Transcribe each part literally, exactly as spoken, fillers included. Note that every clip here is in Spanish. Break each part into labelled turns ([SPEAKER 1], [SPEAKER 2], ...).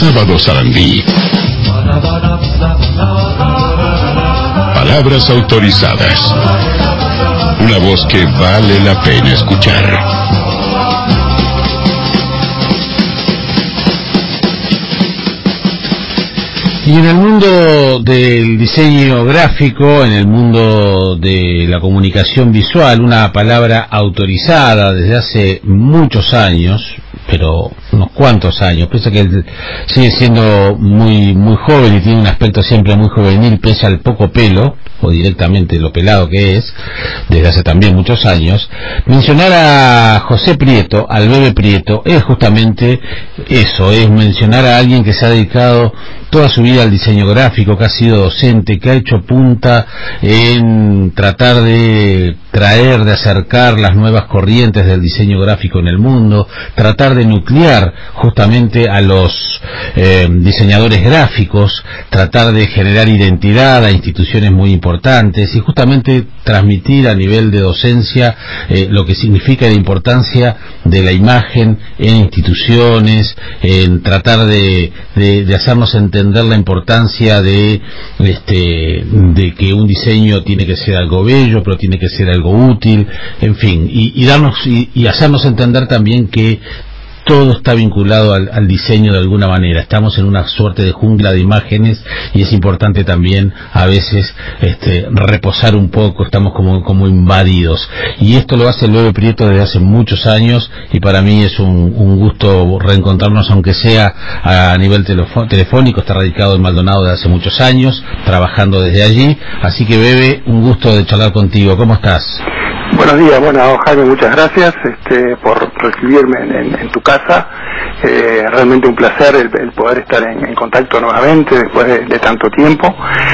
[SPEAKER 1] Sábado Sarandí. Palabras autorizadas. Una voz que vale la pena escuchar.
[SPEAKER 2] Y en el mundo del diseño gráfico, en el mundo de la comunicación visual, una palabra autorizada desde hace muchos años, pero unos cuantos años, piensa que él sigue siendo muy muy joven y tiene un aspecto siempre muy juvenil, pese al poco pelo, o directamente lo pelado que es, desde hace también muchos años. Mencionar a José Prieto, al Bebe Prieto, es justamente eso, es mencionar a alguien que se ha dedicado toda su vida al diseño gráfico, que ha sido docente, que ha hecho punta en tratar de traer, de acercar las nuevas corrientes del diseño gráfico en el mundo, tratar de nuclear justamente a los eh, diseñadores gráficos, tratar de generar identidad a instituciones muy importantes y justamente transmitir a nivel de docencia eh, lo que significa la importancia de la imagen en instituciones, en tratar de, de, de hacernos entender la importancia de este de que un diseño tiene que ser algo bello, pero tiene que ser algo útil, en fin, y, y darnos y, y hacernos entender también que todo está vinculado al, al diseño de alguna manera. Estamos en una suerte de jungla de imágenes y es importante también a veces este, reposar un poco, estamos como, como invadidos. Y esto lo hace el Bebe Prieto desde hace muchos años y para mí es un, un gusto reencontrarnos, aunque sea a nivel telefo- telefónico. Está radicado en Maldonado desde hace muchos años, trabajando desde allí. Así que Bebe, un gusto de charlar contigo. ¿Cómo estás?
[SPEAKER 3] Buenos días, bueno Jaime, muchas gracias este, por recibirme en, en, en tu casa. Eh, realmente un placer el, el poder estar en, en contacto nuevamente después de, de tanto tiempo.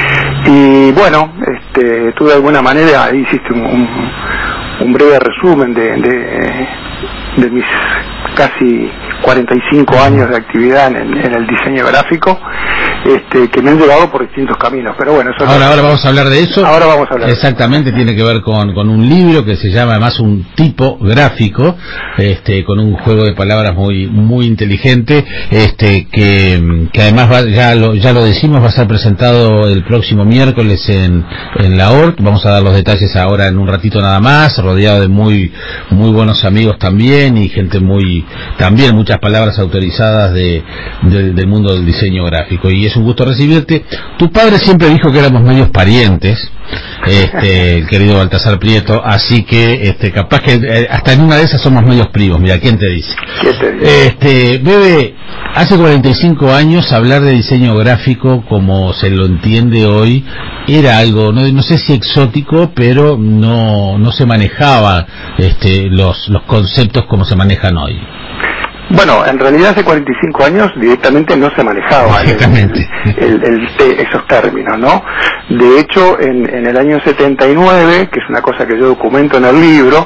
[SPEAKER 3] Y bueno, este, tú de alguna manera ahí hiciste un, un, un breve resumen de, de, de mis casi cuarenta y cinco años de actividad en, en el diseño gráfico, este, que me han llevado por distintos caminos, pero bueno, eso
[SPEAKER 2] ahora,
[SPEAKER 3] no...
[SPEAKER 2] ahora vamos a hablar de eso.
[SPEAKER 3] Ahora vamos a hablar.
[SPEAKER 2] Exactamente, de tiene que ver con, con un libro que se llama además Un tipo gráfico, este, con un juego de palabras muy muy inteligente, este, que, que además va, ya lo ya lo decimos, va a ser presentado el próximo miércoles en, en la O R C. Vamos a dar los detalles ahora en un ratito nada más, rodeado de muy muy buenos amigos también y gente muy, también muchas palabras autorizadas de, de del mundo del diseño gráfico. Y es un gusto recibirte. Tu padre siempre dijo que éramos medios parientes, este, el querido Baltasar Prieto, así que este, capaz que eh, hasta en una de esas somos medios primos. Mira, ¿quién te dice?
[SPEAKER 3] ¿Qué te dice?
[SPEAKER 2] Este, Bebe, hace cuarenta y cinco años hablar de diseño gráfico como se lo entiende hoy era algo, no, no sé si exótico, pero no no se manejaba este, los los conceptos como se manejan hoy.
[SPEAKER 3] Bueno, en realidad hace cuarenta y cinco años directamente no se manejaba
[SPEAKER 2] Exactamente.
[SPEAKER 3] el, el, el, el, esos términos, ¿no? De hecho, en, en el año setenta y nueve, que es una cosa que yo documento en el libro,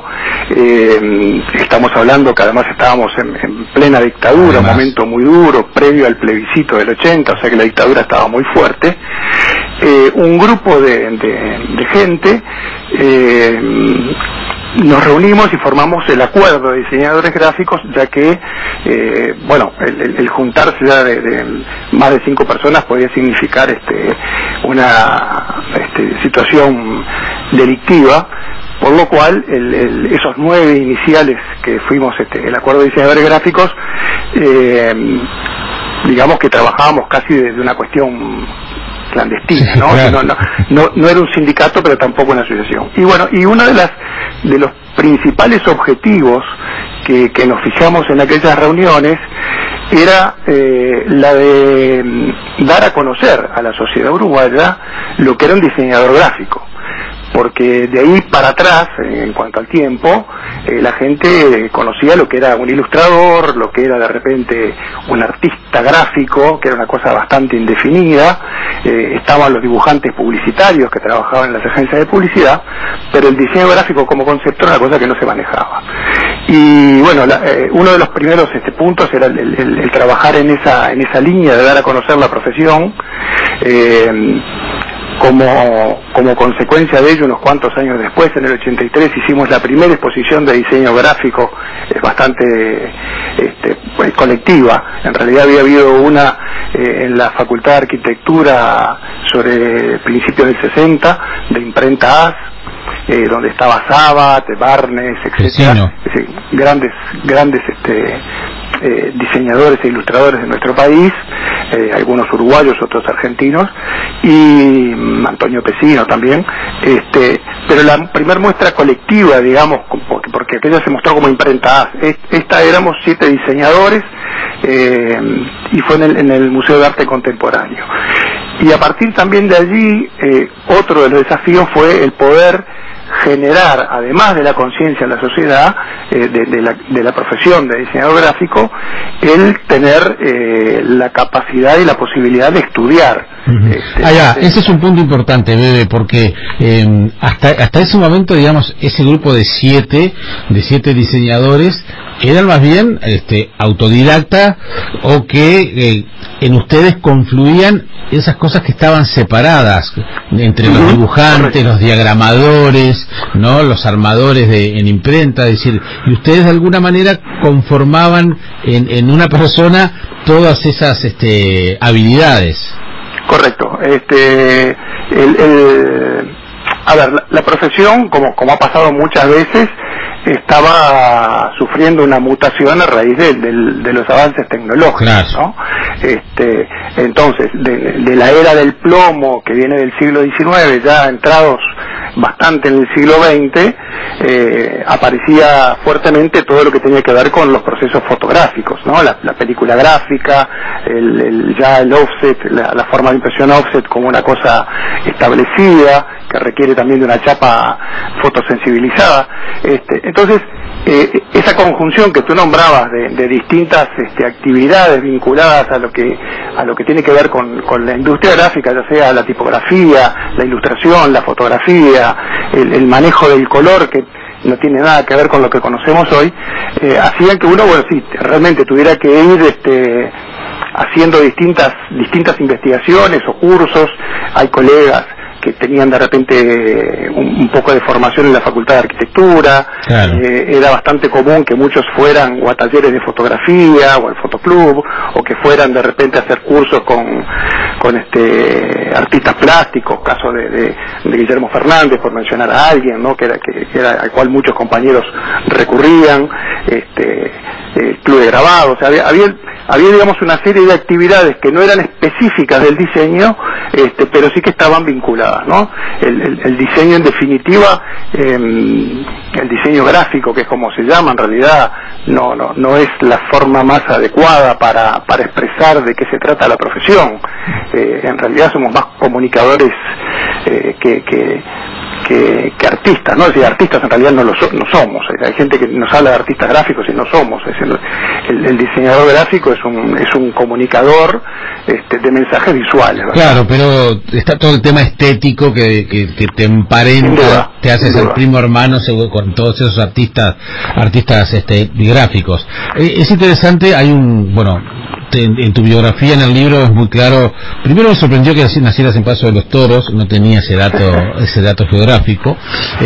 [SPEAKER 3] eh, estamos hablando que además estábamos en, en plena dictadura, un momento muy duro, previo al plebiscito del ochenta, o sea que la dictadura estaba muy fuerte. Eh, un grupo de, de, de gente eh, nos reunimos y formamos el acuerdo de diseñadores gráficos, ya que eh, bueno, el, el, el juntarse ya de, de más de cinco personas podía significar este, una este, situación delictiva, por lo cual el, el, esos nueve iniciales que fuimos este, el acuerdo de diseñadores gráficos, eh, digamos que trabajábamos casi desde una cuestión clandestina, ¿no?
[SPEAKER 2] Claro.
[SPEAKER 3] No, no, no, no era un sindicato, pero tampoco una asociación. Y bueno, y una de las de los principales objetivos que, que nos fijamos en aquellas reuniones era eh, la de dar a conocer a la sociedad uruguaya lo que era un diseñador gráfico, porque de ahí para atrás, en cuanto al tiempo, eh, la gente conocía lo que era un ilustrador, lo que era de repente un artista gráfico, que era una cosa bastante indefinida, eh, estaban los dibujantes publicitarios que trabajaban en las agencias de publicidad, pero el diseño gráfico como concepto era una cosa que no se manejaba. Y bueno, la, eh, uno de los primeros este, puntos era el, el, el trabajar en esa, en esa línea de dar a conocer la profesión. Eh, Como, como consecuencia de ello, unos cuantos años después, en el ochenta y tres, hicimos la primera exposición de diseño gráfico, eh, bastante este, pues, colectiva. En realidad había habido una eh, en la Facultad de Arquitectura sobre principios del sesenta, de imprenta A S, eh, donde estaba Sabat, Barnes, etcétera, sí, grandes, grandes este, eh, diseñadores e ilustradores de nuestro país, eh, algunos uruguayos, otros argentinos, y Antonio Pesino también, este, pero la primer muestra colectiva, digamos, porque, porque aquella se mostró como imprenta A S, esta éramos siete diseñadores, eh, y fue en el, en el Museo de Arte Contemporáneo. Y a partir también de allí, eh, otro de los desafíos fue el poder generar, además de la conciencia en la sociedad, eh, de, de, la, de la profesión de diseñador gráfico, el tener eh, la capacidad y la posibilidad de estudiar.
[SPEAKER 2] Uh-huh. Este, ah, ya, ese es un punto importante, Bebe, porque eh, hasta hasta ese momento, digamos, ese grupo de siete, de siete diseñadores, eran más bien este, autodidacta, o que eh, en ustedes confluían esas cosas que estaban separadas entre los dibujantes, los diagramadores, no, los armadores de en imprenta, es decir, y ustedes de alguna manera conformaban en, en una persona todas esas este, habilidades.
[SPEAKER 3] Correcto. Este, el, el, a ver, la, la profesión, como como ha pasado muchas veces, estaba sufriendo una mutación a raíz de, de, de los avances tecnológicos, claro, ¿no? Este, entonces, de, de la era del plomo, que viene del siglo diecinueve, ya entrados bastante en el siglo veinte, eh, aparecía fuertemente todo lo que tenía que ver con los procesos fotográficos, ¿no? La, la película gráfica, el, el, ya el offset, la, la forma de impresión offset como una cosa establecida, que requiere también de una chapa fotosensibilizada. Este, entonces, eh, esa conjunción que tú nombrabas de, de distintas este, actividades vinculadas a lo que a lo que tiene que ver con, con la industria gráfica, ya sea la tipografía, la ilustración, la fotografía, el, el manejo del color, que no tiene nada que ver con lo que conocemos hoy, eh, hacían que uno, bueno, sí, realmente tuviera que ir este, haciendo distintas distintas investigaciones o cursos. Hay colegas que tenían de repente un, un poco de formación en la Facultad de Arquitectura, claro. eh, era bastante común que muchos fueran o a talleres de fotografía o al fotoclub, o que fueran de repente a hacer cursos con, con este artistas plásticos, caso de, de, de Guillermo Fernández, por mencionar a alguien, ¿no? que era que, que era al cual muchos compañeros recurrían, este eh, club de grabado, o sea, había, había había digamos una serie de actividades que no eran específicas del diseño, este, pero sí que estaban vinculadas, ¿no? El, el, el diseño en definitiva, eh, el diseño gráfico, que es como se llama, en realidad no no no es la forma más adecuada para para expresar de qué se trata la profesión. Eh, en realidad somos más comunicadores eh, que, que Que, que artistas, ¿no? Es decir, artistas en realidad no lo so, no somos. Hay gente que nos habla de artistas gráficos y no somos. Es decir, el, el diseñador gráfico es un es un comunicador este, de mensajes visuales, ¿verdad?
[SPEAKER 2] Claro, pero está todo el tema estético que, que, que te emparenta, duda, te hace ser primo hermano con todos esos artistas artistas este, gráficos. Es interesante, hay un, bueno, En, en tu biografía en el libro es muy claro. Primero me sorprendió que nacieras en Paso de los Toros, no tenía ese dato ese dato geográfico,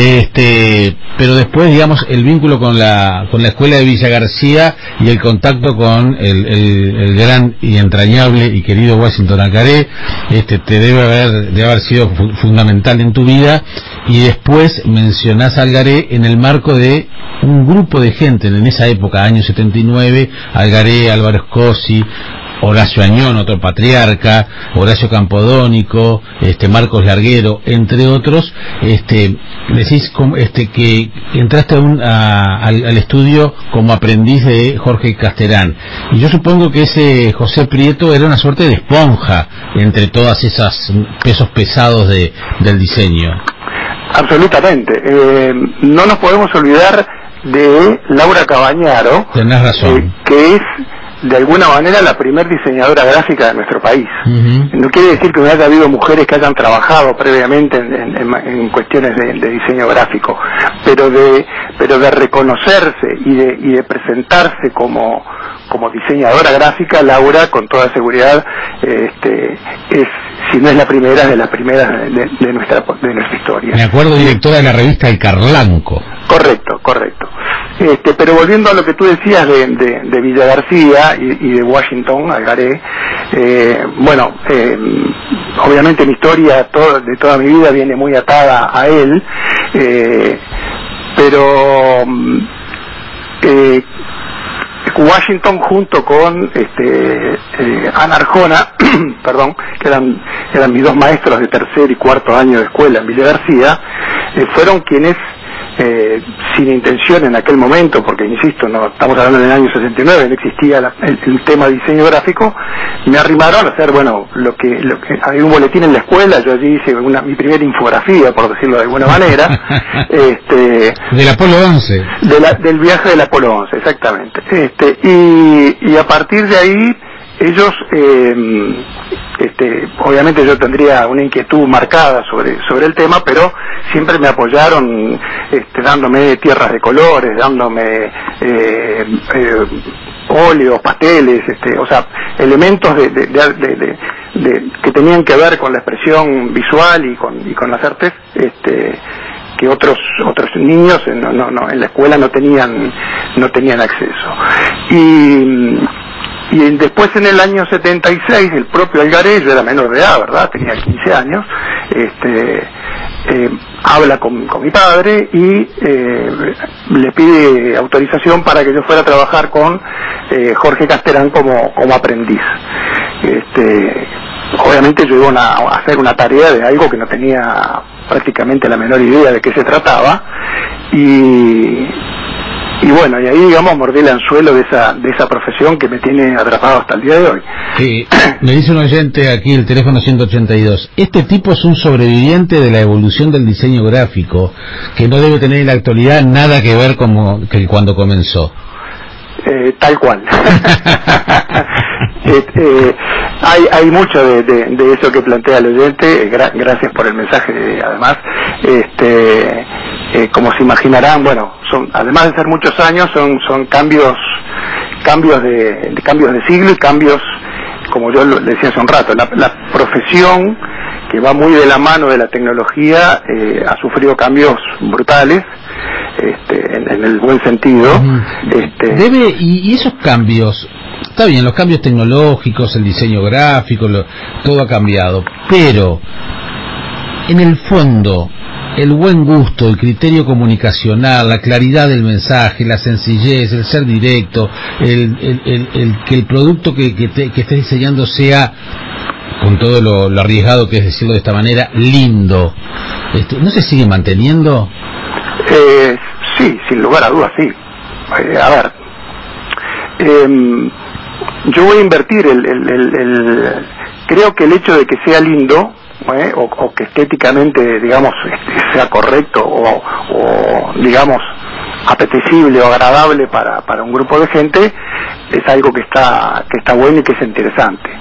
[SPEAKER 2] este pero después, digamos, el vínculo con la con la escuela de Villa García y el contacto con el, el, el gran y entrañable y querido Washington Algaré, este te debe haber debe haber sido fu fundamental en tu vida. Y después mencionás a Algaré en el marco de un grupo de gente en esa época, año setenta y nueve, Algaré, Álvaro Scossi, Horacio Añón, otro patriarca, Horacio Campodónico, este Marcos Larguero, entre otros. Este decís como, este que entraste a un, a, al, al estudio como aprendiz de Jorge Casterán, y yo supongo que ese José Prieto era una suerte de esponja entre todas esas pesos pesados de, del diseño.
[SPEAKER 3] Absolutamente. Eh, no nos podemos olvidar de Laura Cabañaro.
[SPEAKER 2] Tenés razón.
[SPEAKER 3] Eh, que es de alguna manera la primer diseñadora gráfica de nuestro país. Uh-huh. No quiere decir que no haya habido mujeres que hayan trabajado previamente en, en, en cuestiones de, de diseño gráfico, pero de pero de reconocerse y de, y de presentarse como como diseñadora gráfica, Laura con toda seguridad este, es, si no es la primera, de las primeras de, de nuestra de nuestra historia.
[SPEAKER 2] Me acuerdo, directora de la revista El Carlanco.
[SPEAKER 3] Correcto, correcto. Este, pero volviendo a lo que tú decías de, de, de Villa García y, y de Washington, Algaré, eh, bueno, eh, obviamente mi historia todo, de toda mi vida viene muy atada a él, eh, pero eh, Washington junto con este, eh, Ana Arjona, perdón, que eran, eran mis dos maestros de tercer y cuarto año de escuela en Villa García, eh, fueron quienes Eh, sin intención en aquel momento, porque insisto, no estamos hablando del año sesenta y nueve, no existía la, el, el tema de diseño gráfico, me arrimaron a hacer, bueno, lo que, lo que había un boletín en la escuela, yo allí hice una, mi primera infografía, por decirlo de alguna manera, este,
[SPEAKER 2] del Apolo once,
[SPEAKER 3] de la, del viaje del Apolo once, exactamente, este, y, y a partir de ahí ellos, eh, este, obviamente yo tendría una inquietud marcada sobre sobre el tema, pero siempre me apoyaron, este, dándome tierras de colores, dándome eh, eh, óleos, pasteles, este, o sea, elementos de, de, de, de, de, de, que tenían que ver con la expresión visual y con y con las artes, este, que otros otros niños no, no, no, en la escuela no tenían no tenían acceso. Y Y después en el año setenta y seis, el propio Algaré, yo era menor de edad, ¿verdad? Tenía quince años, este, eh, habla con, con mi padre y eh, le pide autorización para que yo fuera a trabajar con eh, Jorge Casterán como, como aprendiz. Este, obviamente yo iba una, a hacer una tarea de algo que no tenía prácticamente la menor idea de qué se trataba, y... Y bueno, y ahí, digamos, mordí el anzuelo de esa de esa profesión que me tiene atrapado hasta el día de hoy.
[SPEAKER 2] Sí, me dice un oyente aquí, el teléfono ciento ochenta y dos, este tipo es un sobreviviente de la evolución del diseño gráfico, que no debe tener en la actualidad nada que ver como que cuando comenzó.
[SPEAKER 3] Eh, tal cual. eh, eh, hay hay mucho de, de, de eso que plantea el oyente, gra gracias por el mensaje, además. Este... Eh, como se imaginarán, bueno, son, además de ser muchos años, son son cambios cambios de, de cambios de siglo y cambios, como yo lo decía hace un rato, la, la profesión, que va muy de la mano de la tecnología, eh, ha sufrido cambios brutales, este, en, en el buen sentido. Este,
[SPEAKER 2] Debe, y, y esos cambios, está bien, los cambios tecnológicos, el diseño gráfico, lo, todo ha cambiado, pero en el fondo el buen gusto, el criterio comunicacional, la claridad del mensaje, la sencillez, el ser directo, el, el, el, el que el producto que, que, te, que estés diseñando sea, con todo lo, lo arriesgado que es decirlo de esta manera, lindo. Este, ¿no se sigue manteniendo?
[SPEAKER 3] Eh, sí, sin lugar a dudas, sí. Eh, a ver, eh, yo voy a invertir el, el, el, el... Creo que el hecho de que sea lindo, ¿Eh? O, o que estéticamente, digamos, sea correcto o, o digamos apetecible o agradable para, para un grupo de gente, es algo que está que está bueno y que es interesante.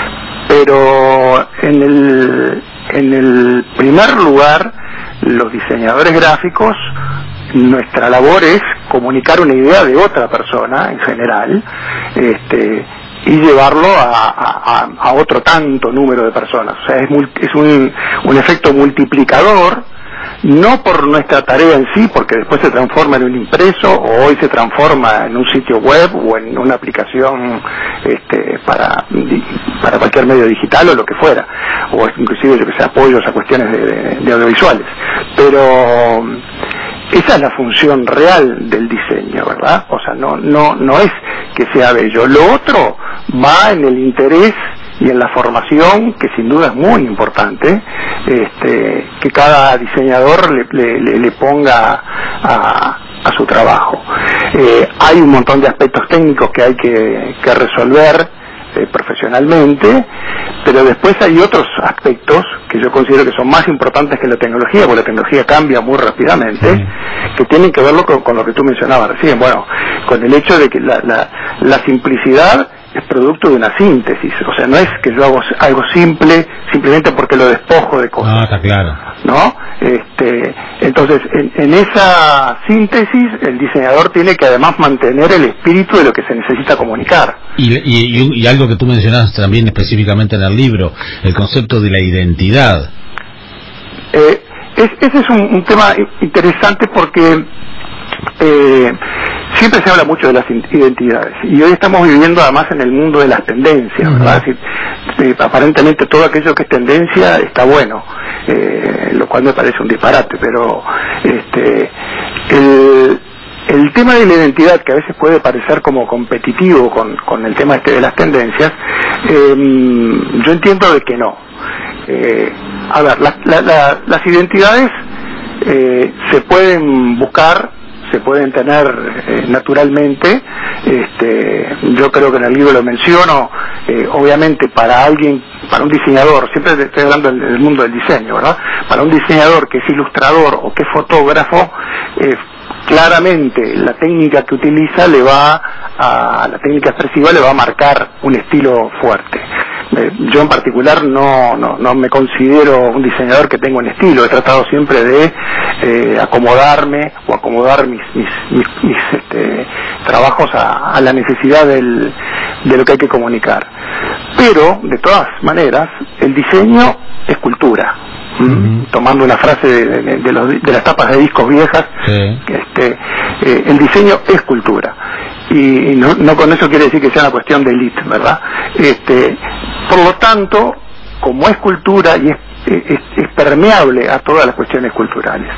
[SPEAKER 3] Pero en el en el primer lugar, los diseñadores gráficos, nuestra labor es comunicar una idea de otra persona en general, este y llevarlo a, a, a otro tanto número de personas. O sea, es, muy, es un, un efecto multiplicador, no por nuestra tarea en sí, porque después se transforma en un impreso, o hoy se transforma en un sitio web o en una aplicación este, para, para cualquier medio digital o lo que fuera, o inclusive, yo que sé, apoyos a cuestiones de, de, de audiovisuales. Pero esa es la función real del diseño, ¿verdad? O sea, no, no, no es que sea bello. Lo otro va en el interés y en la formación, que sin duda es muy importante, este, que cada diseñador le, le, le ponga a, a su trabajo. Eh, hay un montón de aspectos técnicos que hay que, que resolver eh, profesionalmente, pero después hay otros aspectos que yo considero que son más importantes que la tecnología, porque la tecnología cambia muy rápidamente, sí, que tienen que verlo con, con lo que tú mencionabas recién, bueno, con el hecho de que la, la, la simplicidad es producto de una síntesis, o sea, no es que yo hago algo simple simplemente porque lo despojo de cosas.
[SPEAKER 2] No, está claro.
[SPEAKER 3] ¿No? Este, entonces, en, en esa síntesis, el diseñador tiene que además mantener el espíritu de lo que se necesita comunicar.
[SPEAKER 2] Y, y, y algo que tú mencionas también específicamente en el libro, el concepto de la identidad.
[SPEAKER 3] Eh, es, ese es un, un tema interesante porque eh, siempre se habla mucho de las identidades, y hoy estamos viviendo además en el mundo de las tendencias, uh-huh. ¿verdad? Es decir, eh, aparentemente todo aquello que es tendencia está bueno, eh, lo cual me parece un disparate, pero este el El tema de la identidad, que a veces puede parecer como competitivo con, con el tema este de las tendencias, eh, yo entiendo de que no. Eh, a ver, la, la, la, las identidades eh, se pueden buscar, se pueden tener eh, naturalmente. Este, yo creo que en el libro lo menciono. Eh, obviamente para alguien, para un diseñador, siempre estoy hablando del, del mundo del diseño, ¿verdad? Para un diseñador que es ilustrador o que es fotógrafo, eh, claramente la técnica que utiliza le va a, la técnica expresiva le va a marcar un estilo fuerte. Eh, yo en particular no, no, no me considero un diseñador que tenga un estilo, he tratado siempre de eh, acomodarme o acomodar mis, mis, mis, mis este, trabajos a, a la necesidad del, de lo que hay que comunicar. Pero, de todas maneras, el diseño es cultura. Uh-huh. Tomando una frase de, de, de, los, de las tapas de discos viejas, sí. este, eh, el diseño es cultura, y, y no, no con eso quiere decir que sea una cuestión de élite, ¿verdad? Este, por lo tanto, como es cultura y es, es, es permeable a todas las cuestiones culturales,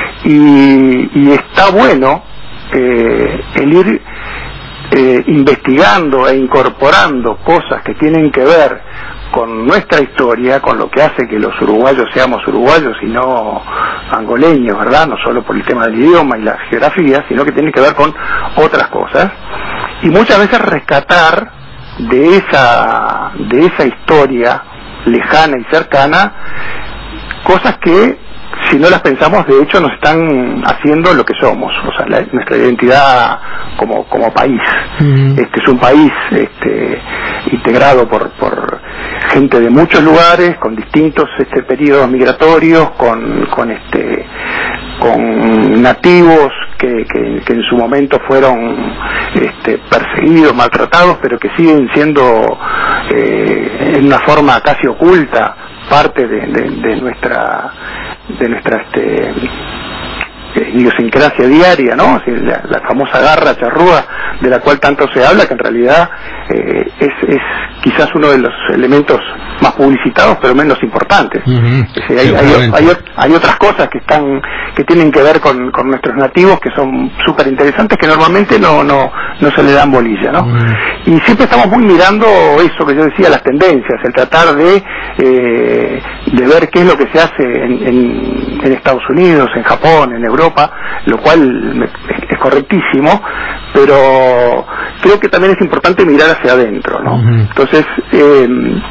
[SPEAKER 3] y, y está bueno eh, el ir eh, investigando e incorporando cosas que tienen que ver con nuestra historia, con lo que hace que los uruguayos seamos uruguayos y no angoleños, ¿verdad? No solo por el tema del idioma y la geografía, sino que tiene que ver con otras cosas, y muchas veces rescatar de esa de esa historia lejana y cercana cosas que, si no las pensamos, de hecho nos están haciendo lo que somos, o sea, la, nuestra identidad como como país. Uh-huh. Este es un país este integrado por por gente de muchos lugares, con distintos este periodos migratorios, con con este con nativos que, que, que en su momento fueron este, perseguidos, maltratados, pero que siguen siendo eh, en una forma casi oculta parte de, de, de nuestra de nuestra este idiosincrasia diaria, ¿no? Así, la, la famosa garra charrúa de la cual tanto se habla, que en realidad eh, es, es quizás uno de los elementos más publicitados, pero menos importantes. Uh-huh. Es decir, hay, hay, hay, hay otras cosas que están que tienen que ver con, con nuestros nativos, que son súper interesantes, que normalmente no no no se le dan bolilla, ¿no? Uh-huh. Y siempre estamos muy mirando eso que yo decía, las tendencias, el tratar de eh, de ver qué es lo que se hace en, en, en Estados Unidos, en Japón, en Europa, lo cual es, es correctísimo, pero creo que también es importante mirar hacia adentro, ¿no? Uh-huh. Entonces, eh,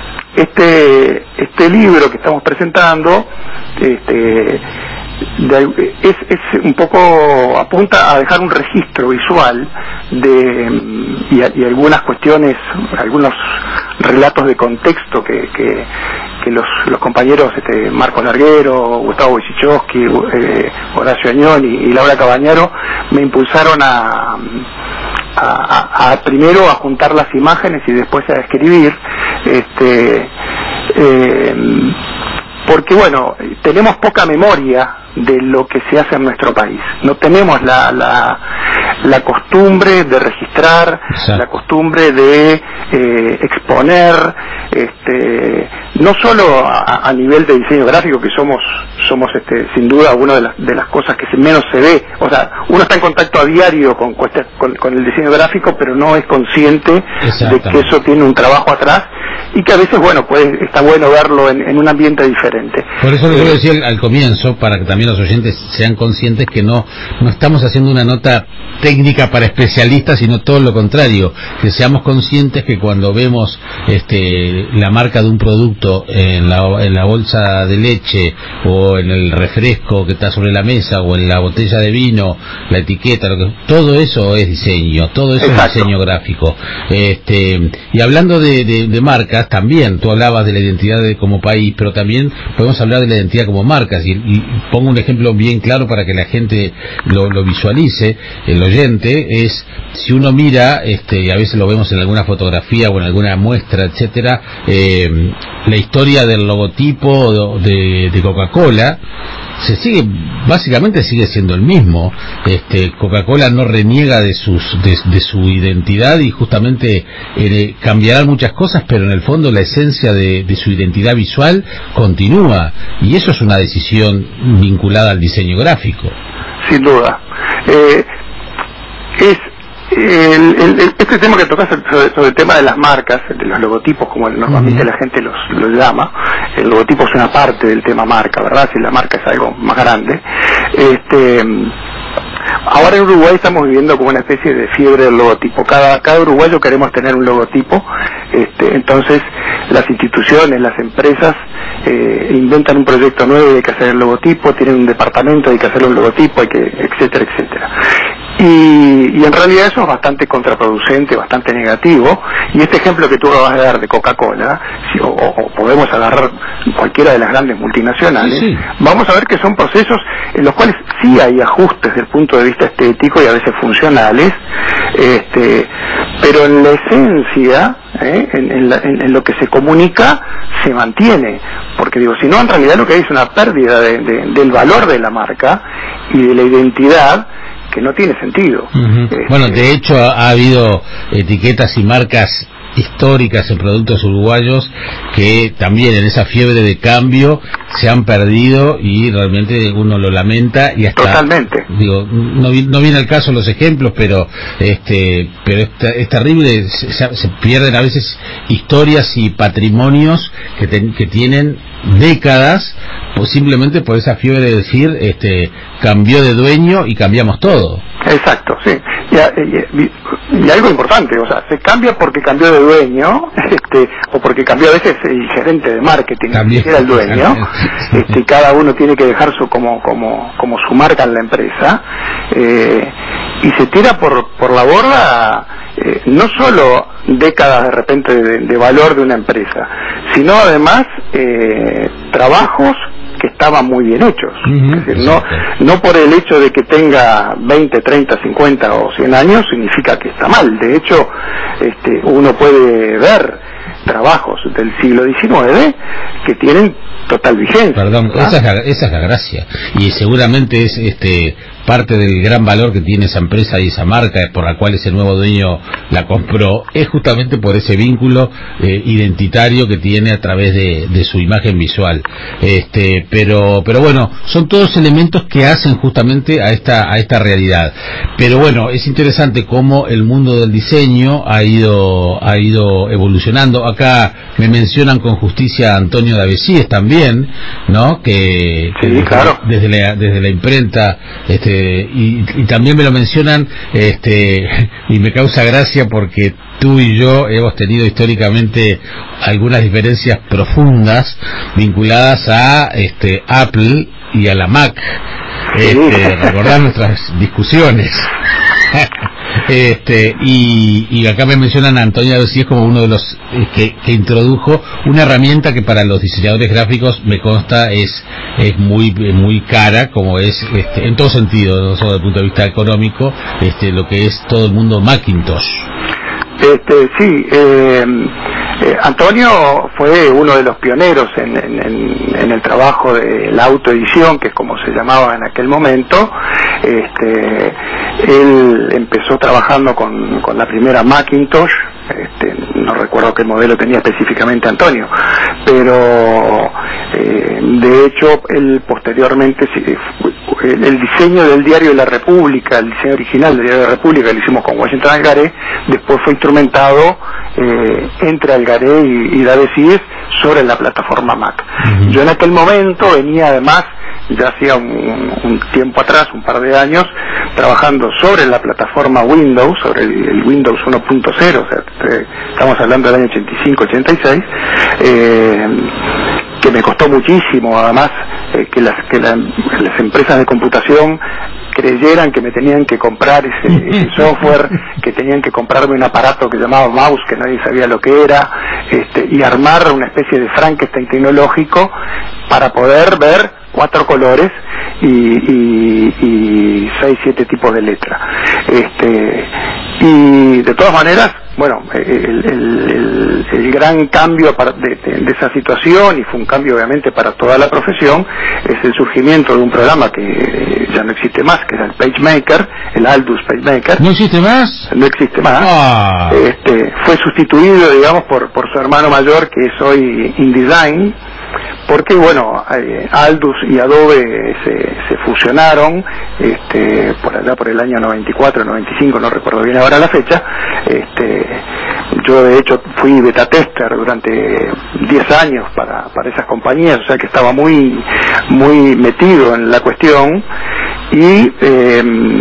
[SPEAKER 3] este este libro que estamos presentando este de, es, es un poco apunta a dejar un registro visual de y, y algunas cuestiones, algunos relatos de contexto que, que, que los, los compañeros este, Marco Larguero, Gustavo Wojciechowski, eh, Horacio Añón y, y Laura Cabañaro me impulsaron a A, a, a primero a juntar las imágenes y después a escribir, este eh, porque bueno, tenemos poca memoria de lo que se hace en nuestro país, no tenemos la la, la costumbre de registrar, exacto, la costumbre de eh, exponer, este no solo a, a nivel de diseño gráfico, que somos somos este sin duda una de las de las cosas que menos se ve, o sea, uno está en contacto a diario con con, con el diseño gráfico, pero no es consciente de que eso tiene un trabajo atrás, y que a veces, bueno, pues está bueno verlo en, en un ambiente diferente.
[SPEAKER 2] Por eso lo que yo decía al, al comienzo, para que también los oyentes sean conscientes que no no estamos haciendo una nota técnica para especialistas, sino todo lo contrario, que seamos conscientes que cuando vemos este la marca de un producto en la, en la bolsa de leche, o en el refresco que está sobre la mesa, o en la botella de vino, la etiqueta, lo que, todo eso es diseño, todo eso Exacto. es diseño gráfico. Este, y hablando de, de, de marcas, también tú hablabas de la identidad de, como país, pero también podemos hablar de la identidad como marcas, y, y pongo un ejemplo bien claro para que la gente lo, lo visualice, el oyente, es si uno mira, este, y a veces lo vemos en alguna fotografía o en alguna muestra, etcétera, eh, la historia del logotipo de, de Coca-Cola, se sigue, básicamente sigue siendo el mismo. Este, Coca-Cola no reniega de sus de, de su identidad y justamente eh, cambiarán muchas cosas, pero en el fondo la esencia de, de su identidad visual continúa, y eso es una decisión vinculada al diseño gráfico.
[SPEAKER 3] Sin duda. Eh, es el, el, este tema que tocas sobre, sobre el tema de las marcas, de los logotipos, como normalmente uh-huh. la gente los, los llama. El logotipo es una parte del tema marca, ¿verdad? Si la marca es algo más grande. Este, ahora en Uruguay estamos viviendo como una especie de fiebre del logotipo. Cada, cada uruguayo queremos tener un logotipo. Este, entonces las instituciones, las empresas eh, inventan un proyecto nuevo y hay que hacer el logotipo, tienen un departamento, hay que hacer un logotipo, hay que, etcétera, etcétera. Y, y en realidad eso es bastante contraproducente, bastante negativo, y este ejemplo que tú acabas de dar de Coca-Cola, si, o, o podemos agarrar cualquiera de las grandes multinacionales, sí, sí. vamos a ver que son procesos en los cuales sí hay ajustes desde el punto de vista estético y a veces funcionales, este, pero en la esencia, ¿eh? en, en, la, en, en lo que se comunica, se mantiene, porque digo, si no, en realidad lo que hay es una pérdida de, de, del valor de la marca y de la identidad, que no tiene sentido.
[SPEAKER 2] Uh-huh. Este... Bueno, de hecho ha, ha habido etiquetas y marcas históricas en productos uruguayos que también en esa fiebre de cambio se han perdido y realmente uno lo lamenta y hasta
[SPEAKER 3] totalmente
[SPEAKER 2] digo no, no viene al caso los ejemplos, pero este pero es, es terrible, se, se pierden a veces historias y patrimonios que, te, que tienen décadas, pues simplemente por esa fiebre de decir este cambió de dueño y cambiamos todo.
[SPEAKER 3] Exacto, sí. Y, y, y algo importante, o sea, se cambia porque cambió de dueño, este, o porque cambió a veces el gerente de marketing, ni siquiera el dueño, este, y cada uno tiene que dejar su como como como su marca en la empresa, eh, y se tira por por la borda eh, no solo décadas de repente de, de valor de una empresa, sino además eh, trabajos que estaban muy bien hechos. Uh-huh. Es decir, no, no por el hecho de que tenga veinte, treinta, cincuenta o cien años significa que está mal. De hecho, este, uno puede ver trabajos del siglo diecinueve que tienen total vigencia.
[SPEAKER 2] Perdón, esa es, la, esa es la gracia, y seguramente es este parte del gran valor que tiene esa empresa y esa marca por la cual ese nuevo dueño la compró, es justamente por ese vínculo eh, identitario que tiene a través de, de su imagen visual. Este, pero, pero bueno, son todos elementos que hacen justamente a esta, a esta realidad. Pero bueno, es interesante cómo el mundo del diseño ha ido, ha ido evolucionando. Acá me mencionan con justicia a Antonio Davesíes también, ¿no? Que, que
[SPEAKER 3] sí,
[SPEAKER 2] desde,
[SPEAKER 3] claro.
[SPEAKER 2] desde la, desde la imprenta, este, y, y también me lo mencionan, este, y me causa gracia porque tú y yo hemos tenido históricamente algunas diferencias profundas vinculadas a este Apple y a la Mac. Este, recordar nuestras discusiones. Este, y, y acá me mencionan a Antonio Davesíes como uno de los eh, que, que introdujo una herramienta que para los diseñadores gráficos me consta es es muy muy cara, como es este, en todo sentido, no solo desde el punto de vista económico, este, lo que es todo el mundo Macintosh.
[SPEAKER 3] Este, sí, eh, eh, Antonio fue uno de los pioneros en, en, en, en el trabajo de la autoedición, que es como se llamaba en aquel momento. Este, él empezó trabajando con, con la primera Macintosh, este, no recuerdo qué modelo tenía específicamente Antonio, pero eh, de hecho él posteriormente el, el diseño del diario de la República, el diseño original del diario de la República lo hicimos con Washington Algaré, después fue instrumentado eh, entre Algaré y, y Davesíes sobre la plataforma Mac. Uh-huh. Yo en aquel momento venía además, ya hacía un, un tiempo atrás, un par de años, trabajando sobre la plataforma Windows, sobre el, el Windows uno punto cero, o sea, eh, estamos hablando del año ochenta y cinco, ochenta y seis, eh, que me costó muchísimo, además, eh, que, las, que la, las empresas de computación creyeran que me tenían que comprar ese, ese software, que tenían que comprarme un aparato que llamaba mouse, que nadie sabía lo que era, este, y armar una especie de Frankenstein tecnológico para poder ver cuatro colores y, y, y seis, siete tipos de letra. Este, y de todas maneras, bueno, el, el, el, el gran cambio de, de, de esa situación, y fue un cambio obviamente para toda la profesión, es el surgimiento de un programa que ya no existe más, que era el PageMaker, el Aldus PageMaker.
[SPEAKER 2] ¿No existe más?
[SPEAKER 3] No existe más.
[SPEAKER 2] Ah.
[SPEAKER 3] Este, fue sustituido, digamos, por, por su hermano mayor, que es hoy InDesign, porque bueno, eh, Aldus y Adobe se, se fusionaron este, por allá por el año noventa y cuatro, noventa y cinco, no recuerdo bien ahora la fecha. Este, yo de hecho fui beta tester durante diez años para, para esas compañías, o sea que estaba muy muy metido en la cuestión, y eh,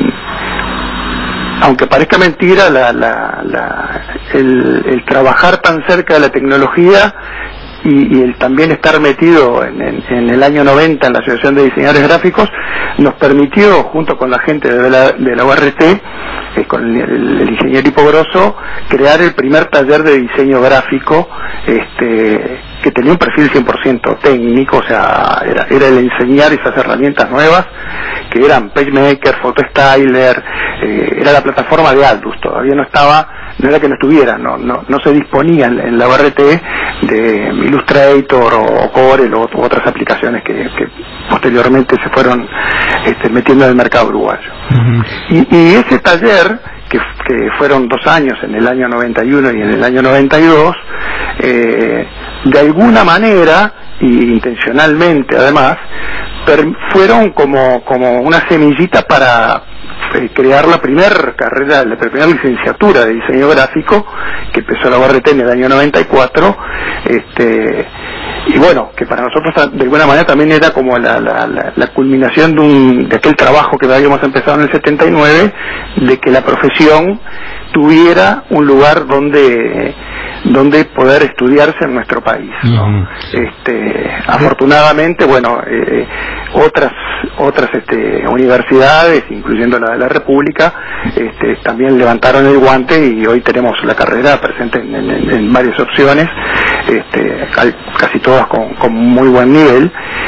[SPEAKER 3] aunque parezca mentira, la, la, la, el, el trabajar tan cerca de la tecnología y, y el también estar metido en, en, en el año noventa en la Asociación de Diseñadores Gráficos nos permitió, junto con la gente de la, de la U R T, eh, con el, el, el ingeniero Hipo Grosso, crear el primer taller de diseño gráfico este, que tenía un perfil cien por ciento técnico, o sea, era, era el enseñar esas herramientas nuevas que eran PageMaker, PhotoStyler, eh, era la plataforma de Aldus, todavía no estaba, no era que no estuviera, no, no, no se disponía en, en la U R T de Illustrator o Corel o, u otras aplicaciones que, que posteriormente se fueron este, metiendo en el mercado uruguayo. Uh-huh. y, y ese taller, que, que fueron dos años, en el año noventa y uno y en el año noventa y dos, eh, de alguna manera, y intencionalmente además, per, fueron como, como una semillita para eh, crear la primera carrera, la primera licenciatura de diseño gráfico, que empezó la U R T en el año noventa y cuatro, este, y bueno, que para nosotros de alguna manera también era como la, la, la, la culminación de, un, de aquel trabajo que habíamos empezado en el setenta y nueve, de que la profesión tuviera un lugar donde donde poder estudiarse en nuestro país, ¿no? Uh-huh. Este, afortunadamente, bueno, eh, otras otras este, universidades, incluyendo la de la República, este, también levantaron el guante y hoy tenemos la carrera presente en, en, en varias opciones, este, casi todas con, con muy buen nivel,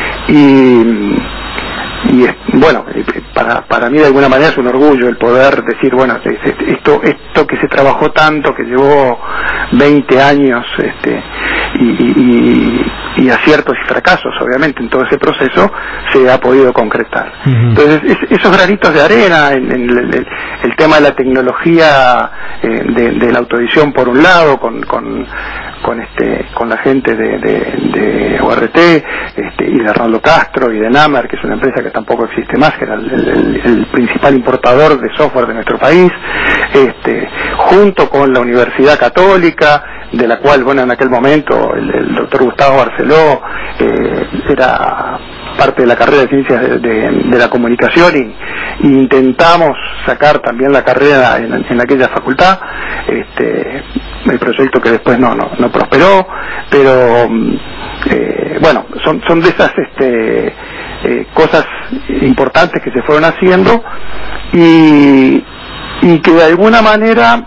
[SPEAKER 3] y y bueno, para para mí de alguna manera es un orgullo el poder decir, bueno, esto esto que se trabajó tanto, que llevó veinte años, este y, y, y aciertos y fracasos obviamente en todo ese proceso, se ha podido concretar. Uh-huh. Entonces es, esos granitos de arena en, en el, el, el tema de la tecnología, eh, de, de la autoedición por un lado, con con con este con la gente de, de, de U R T, este, y de Arnaldo Castro y de Namer, que es una empresa que tampoco existe más, que era el, el, el principal importador de software de nuestro país, este, junto con la Universidad Católica, de la cual, bueno, en aquel momento el, el doctor Gustavo Barceló eh, era parte de la carrera de Ciencias de, de, de la Comunicación, y, y intentamos sacar también la carrera en, en aquella facultad, este, el proyecto que después no no, no prosperó, pero eh, bueno, son son de esas este, eh, cosas importantes que se fueron haciendo, y, y que de alguna manera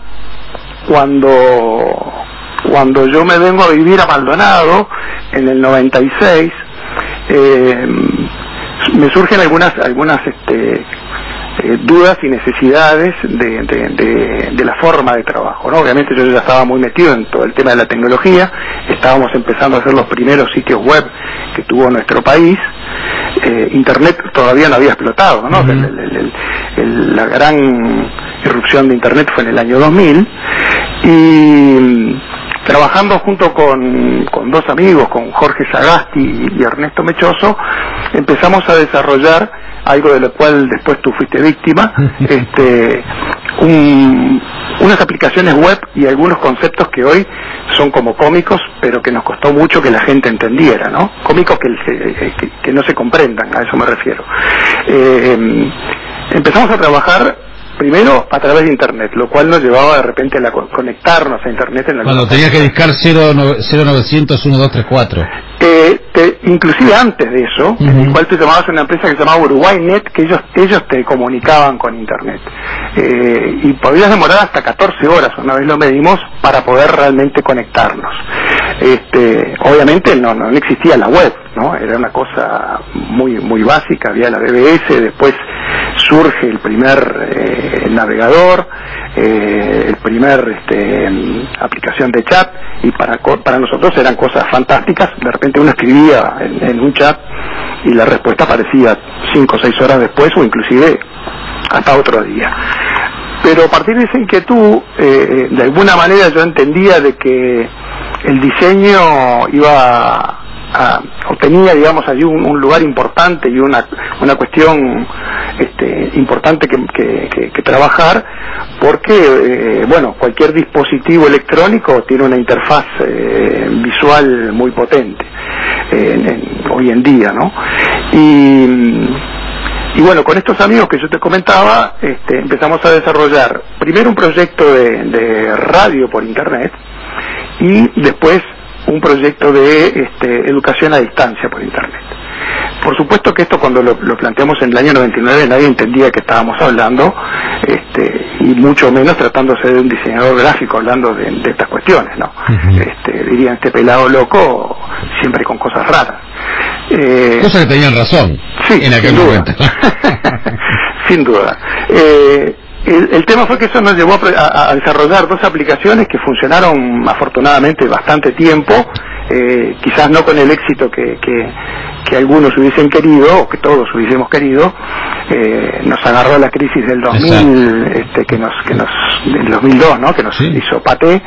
[SPEAKER 3] cuando cuando yo me vengo a vivir a Maldonado en el noventa y seis, eh, me surgen algunas algunas este, eh, dudas y necesidades de, de, de, de la forma de trabajo, ¿no? Obviamente yo ya estaba muy metido en todo el tema de la tecnología, estábamos empezando a hacer los primeros sitios web que tuvo nuestro país, eh, Internet todavía no había explotado, ¿no? Uh-huh. el, el, el, el, la gran irrupción de Internet fue en el año dos mil, y trabajando junto con, con dos amigos, con Jorge Sagasti y Ernesto Mechoso, empezamos a desarrollar algo de lo cual después tú fuiste víctima, este, un, unas aplicaciones web y algunos conceptos que hoy son como cómicos, pero que nos costó mucho que la gente entendiera, ¿no? Cómicos que, que, que no se comprendan, a eso me refiero. Eh, empezamos a trabajar primero a través de Internet, lo cual nos llevaba de repente a la, conectarnos a Internet en
[SPEAKER 2] cuando tenía que discar cero novecientos uno dos tres cuatro.
[SPEAKER 3] Eh, te, te, inclusive antes de eso, uh-huh. en el cual tú llamabas a una empresa que se llamaba UruguayNet, que ellos ellos te comunicaban con internet, eh, y podías demorar hasta catorce horas, una vez lo medimos, para poder realmente conectarnos. Este, obviamente no, no existía la web, ¿no? Era una cosa muy muy básica, había la B B S, después surge el primer eh, navegador, eh, el primer este, aplicación de chat, y para para nosotros eran cosas fantásticas. De repente uno escribía en, en un chat y la respuesta aparecía cinco o seis horas después, o inclusive hasta otro día. Pero a partir de esa inquietud, eh, de alguna manera yo entendía de que el diseño iba a, o tenía, digamos, allí un, un lugar importante y una una cuestión este, importante que, que, que, que trabajar, porque, eh, bueno, cualquier dispositivo electrónico tiene una interfaz eh, visual muy potente eh, en, en, hoy en día, ¿no? Y... Y bueno, con estos amigos que yo te comentaba, este, empezamos a desarrollar primero un proyecto de, de radio por internet, y después un proyecto de este, educación a distancia por internet. Por supuesto que esto, cuando lo, lo planteamos en el año noventa y nueve, nadie entendía de qué estábamos hablando, este, y mucho menos tratándose de un diseñador gráfico hablando de, de estas cuestiones, ¿no? Uh-huh. Este, dirían, este pelado loco, siempre con cosas raras.
[SPEAKER 2] Eh, Cosas que tenían razón,
[SPEAKER 3] sí,
[SPEAKER 2] en aquel
[SPEAKER 3] sin
[SPEAKER 2] momento.
[SPEAKER 3] Sin duda. Eh, el, el tema fue que eso nos llevó a, a, a desarrollar dos aplicaciones que funcionaron afortunadamente bastante tiempo, eh, quizás no con el éxito que, que, que algunos hubiesen querido, o que todos hubiésemos querido. Eh, nos agarró la crisis del dos mil, este, que nos, que nos, del dos mil dos, ¿no? Que nos sí. hizo paté.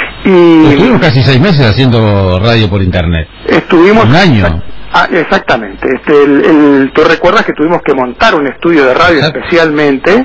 [SPEAKER 3] Y
[SPEAKER 2] estuvimos casi seis meses haciendo radio por internet.
[SPEAKER 3] Estuvimos
[SPEAKER 2] un año.
[SPEAKER 3] Ah, exactamente. Este, el, el, tú recuerdas que tuvimos que montar un estudio de radio Exacto. especialmente,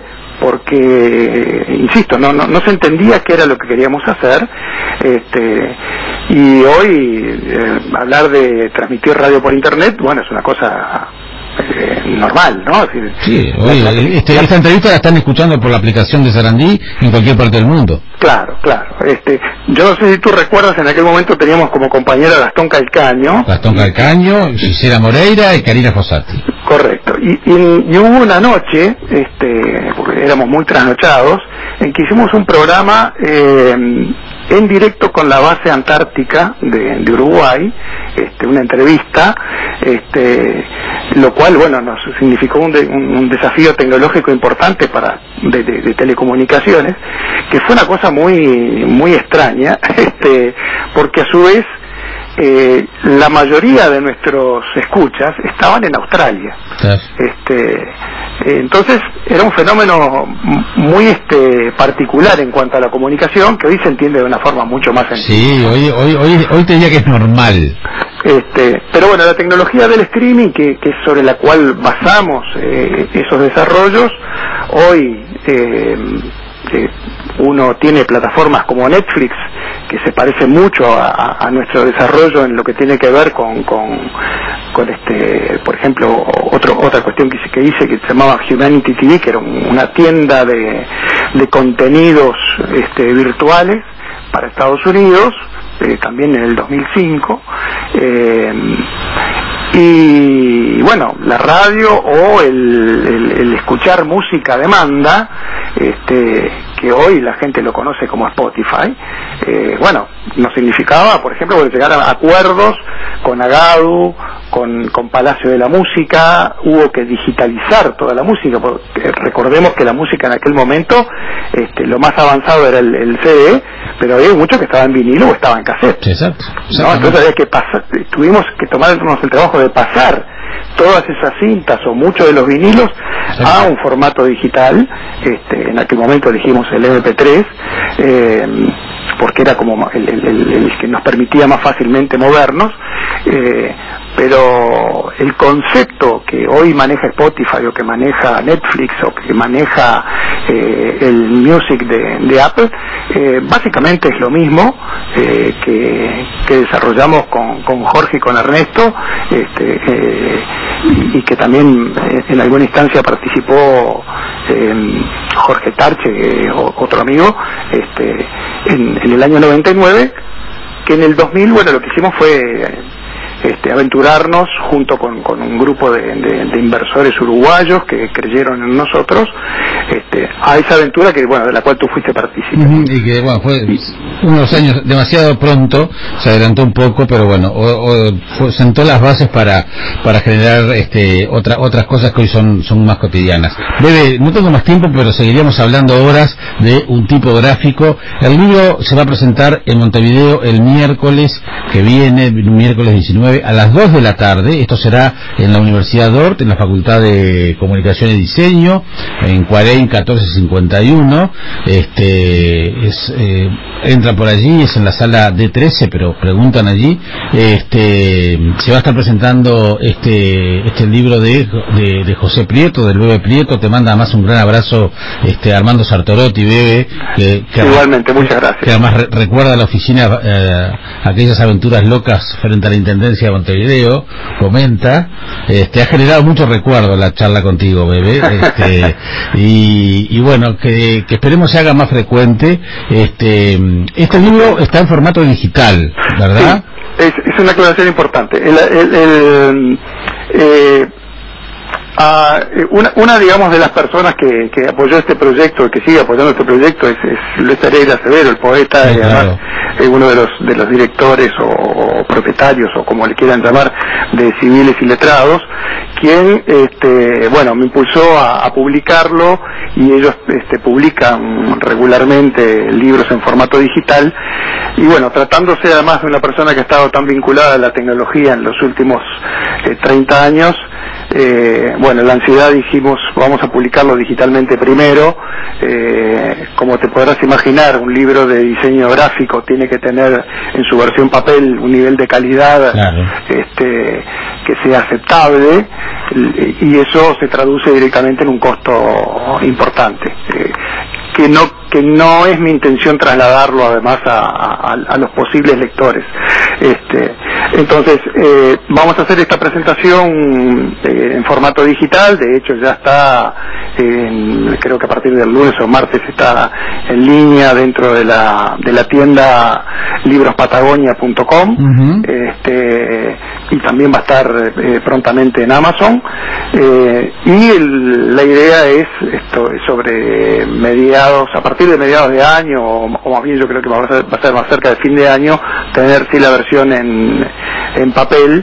[SPEAKER 3] porque, insisto, no, no no se entendía qué era lo que queríamos hacer, este, y hoy eh, hablar de transmitir radio por internet, bueno, es una cosa eh, normal, ¿no? Es decir,
[SPEAKER 2] sí, hoy, la, este, la, esta entrevista la están escuchando por la aplicación de Sarandí en cualquier parte del mundo.
[SPEAKER 3] Claro, claro. Este, yo no sé si tú recuerdas, en aquel momento teníamos como compañera a Gastón Calcaño.
[SPEAKER 2] Gastón Calcaño, Gisela Moreira y Karina Fossati.
[SPEAKER 3] Correcto. Y, y, y hubo una noche, este, porque éramos muy trasnochados, en que hicimos un programa eh, en directo con la base antártica de, de Uruguay, este, una entrevista, este, lo cual, bueno, nos significó un, de, un, un desafío tecnológico importante para de, de, de telecomunicaciones, que fue una cosa muy muy extraña, este, porque a su vez eh, la mayoría de nuestros escuchas estaban en Australia. Sí. Este, eh, entonces era un fenómeno muy este particular en cuanto a la comunicación, que hoy se entiende de una forma mucho más sencilla.
[SPEAKER 2] Sí, hoy hoy hoy, hoy te diría que es normal.
[SPEAKER 3] Este, pero bueno, la tecnología del streaming, que, que es sobre la cual basamos eh, esos desarrollos, hoy eh, eh, uno tiene plataformas como Netflix, que se parece mucho a, a nuestro desarrollo en lo que tiene que ver con, con, con este, por ejemplo, otro, otra cuestión que, que hice, que se llamaba Humanity T V, que era una tienda de, de contenidos este, virtuales para Estados Unidos, eh, también en el dos mil cinco, eh, y bueno, la radio o el, el, el escuchar música a demanda, este, que hoy la gente lo conoce como Spotify, eh, bueno, nos significaba, por ejemplo, llegar a acuerdos con Agadu, con, con Palacio de la Música. Hubo que digitalizar toda la música, porque recordemos que la música en aquel momento, este, lo más avanzado era el, el C D, pero había mucho que estaba en vinilo o estaba en cassette.
[SPEAKER 2] Exacto.
[SPEAKER 3] ¿No? Entonces había que pasar, tuvimos que tomarnos el trabajo de pasar todas esas cintas o muchos de los vinilos a un formato digital. Este, en aquel momento elegimos el M P tres, eh, porque era como el, el, el, el que nos permitía más fácilmente movernos, eh, pero el concepto que hoy maneja Spotify o que maneja Netflix o que maneja eh, el Music de, de Apple, eh, básicamente es lo mismo eh, que, que desarrollamos con, con Jorge y con Ernesto, este, eh, y, y que también eh, en alguna instancia participó eh, Jorge Tarche, eh, otro amigo, este, en, en el año noventa y nueve, que en el dos mil, bueno, lo que hicimos fue este, aventurarnos junto con, con un grupo de, de, de inversores uruguayos que creyeron en nosotros, este, a esa aventura que, bueno, de la cual tú fuiste partícipe.
[SPEAKER 2] Uh-huh, y que, bueno, fue unos años demasiado pronto, se adelantó un poco, pero bueno, o, o, fue, sentó las bases para para generar este otra, otras cosas que hoy son son más cotidianas. Bebe, no tengo más tiempo, pero seguiríamos hablando horas de un tipo gráfico. El libro se va a presentar en Montevideo el miércoles que viene, miércoles diecinueve, a las dos de la tarde. Esto será en la Universidad Dort, en la Facultad de Comunicación y Diseño, en Cuarén catorce cincuenta y uno. Este, es, eh, entra por allí, es en la sala D trece, pero preguntan allí. Este, se va a estar presentando este este libro de, de, de José Prieto, del Bebe Prieto. Te manda además un gran abrazo este Armando Sartorotti, Bebe, que, que
[SPEAKER 3] igualmente, muchas gracias.
[SPEAKER 2] Que además re, recuerda la oficina, eh, aquellas aventuras locas frente a la Intendencia de Montevideo, comenta. Este, ha generado mucho recuerdo la charla contigo, Bebe, este, y, y bueno, que, que esperemos se haga más frecuente. Este, este libro está en formato digital, ¿verdad?
[SPEAKER 3] Sí, es, es una aclaración importante. El, el, el, eh, a, una, una, digamos, de las personas que, que apoyó este proyecto, que sigue apoyando este proyecto, es, es Luis Pereira Severo, el poeta, sí, y además claro. es uno de los de los directores o, o propietarios, o como le quieran llamar, de Civiles y Letrados, quien, este, bueno, me impulsó a, a publicarlo, y ellos este, publican regularmente libros en formato digital, y bueno, tratándose además de una persona que ha estado tan vinculada a la tecnología en los últimos eh, treinta años, eh, bueno, la ansiedad dijimos, vamos a publicarlo digitalmente primero. Eh, como te podrás imaginar, un libro de diseño gráfico tiene que tener en su versión papel un nivel de calidad claro. este, que sea aceptable, y eso se traduce directamente en un costo importante, eh, que no que no es mi intención trasladarlo además a, a, a los posibles lectores. Este, entonces eh, vamos a hacer esta presentación eh, en formato digital. De hecho ya está, en, creo que a partir del lunes o martes está en línea dentro de la de la tienda libros patagonia punto com, uh-huh. este, y también va a estar eh, prontamente en Amazon, eh, y el, la idea es esto, sobre mediados, a partir de mediados de año, o, o más bien yo creo que va a, ser, va a ser más cerca de fin de año, tener sí la versión en, en papel,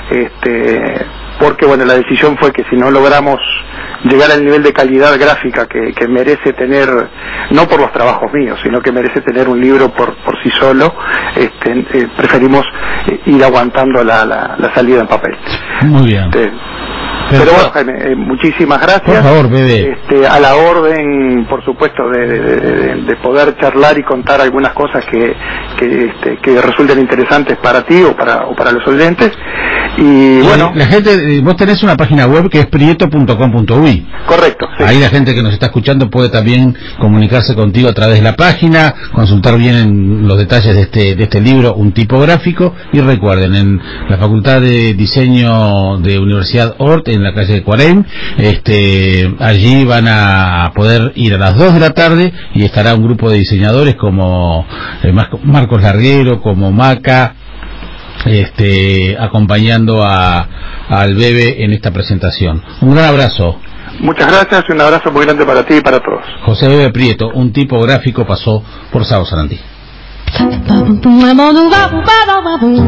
[SPEAKER 3] este, porque bueno, la decisión fue que si no logramos llegar al nivel de calidad gráfica que, que merece tener, no por los trabajos míos, sino que merece tener un libro por, por sí solo, este, eh, preferimos eh, ir aguantando la, la, la salida en papel.
[SPEAKER 2] Muy bien.
[SPEAKER 3] Este, Pero, Pero bueno, Jaime, eh, muchísimas gracias.
[SPEAKER 2] Por favor, Bebe.
[SPEAKER 3] Este, a la orden, por supuesto, de, de, de, de poder charlar y contar algunas cosas que que, este, que resulten interesantes para ti o para o para los oyentes. Y bueno,
[SPEAKER 2] la gente, vos tenés una página web que es prieto punto com punto uy.
[SPEAKER 3] Correcto. Sí.
[SPEAKER 2] Ahí la gente que nos está escuchando puede también comunicarse contigo a través de la página, consultar bien los detalles de este de este libro, Un tipo gráfico, y recuerden, en la Facultad de Diseño de Universidad Ort, en la calle de Cuarén, este, allí van a poder ir a las dos de la tarde y estará un grupo de diseñadores como eh, Marcos Larguero, como Maca, este, acompañando a al Bebe en esta presentación. Un gran abrazo.
[SPEAKER 3] Muchas gracias y un abrazo muy grande para ti y para todos.
[SPEAKER 2] José Bebe Prieto, Un tipo gráfico, pasó por Sao Sarandí.